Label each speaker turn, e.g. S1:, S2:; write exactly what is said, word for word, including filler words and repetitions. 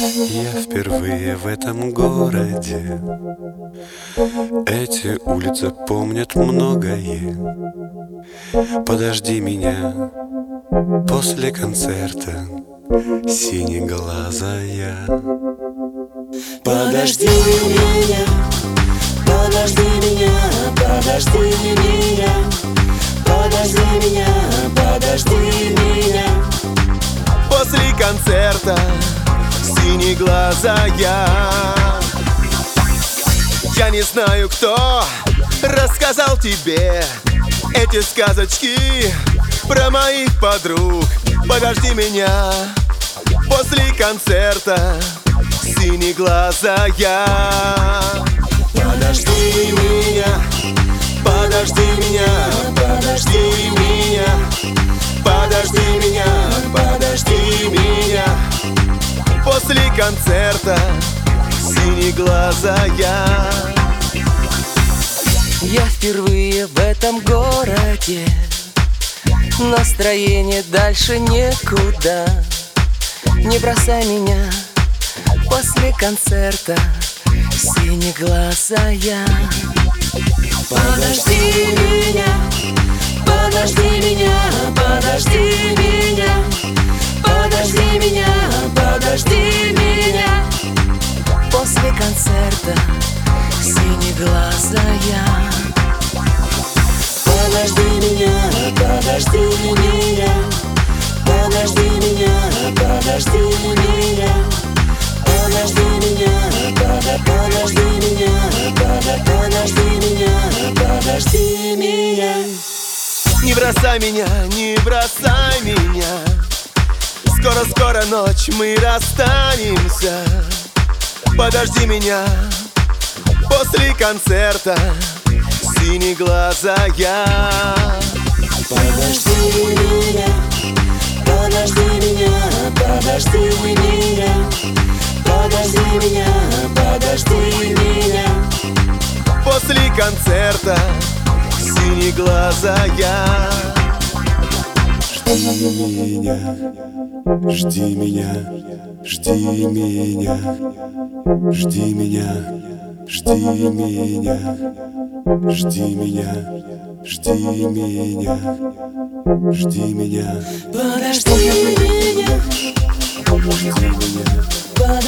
S1: Я впервые в этом городе. Эти улицы помнят многое. Подожди меня после концерта, синеглазая.
S2: Подожди меня, подожди меня, подожди меня, подожди меня, подожди меня.
S3: После концерта, синеглазая. Я не знаю, кто рассказал тебе эти сказочки про моих подруг. Подожди меня после концерта, синеглазая. Подожди меня, подожди меня, подожди меня, подожди меня, подожди меня. После концерта, синеглазая.
S2: Я впервые в этом городе. Настроение дальше некуда. Не бросай меня после концерта, синеглазая. Подожди меня, подожди меня, подожди меня, подожди меня, подожди меня. После концерта, синеглазая. Подожди меня, подожди меня, подожди меня, подожди меня, подожди меня, подожди меня, подожди меня, подожди меня.
S3: Не бросай меня, не бросай меня. Скоро-скоро ночь, мы расстанемся. Подожди меня после концерта, синеглазая.
S2: Подожди меня, подожди меня, подожди меня, подожди меня, подожди меня.
S3: После концерта, синеглазая.
S1: Жди меня, жди меня, жди меня, жди меня, жди меня, жди меня, жди меня, жди меня.
S2: Подожди меня,
S1: Жди меня.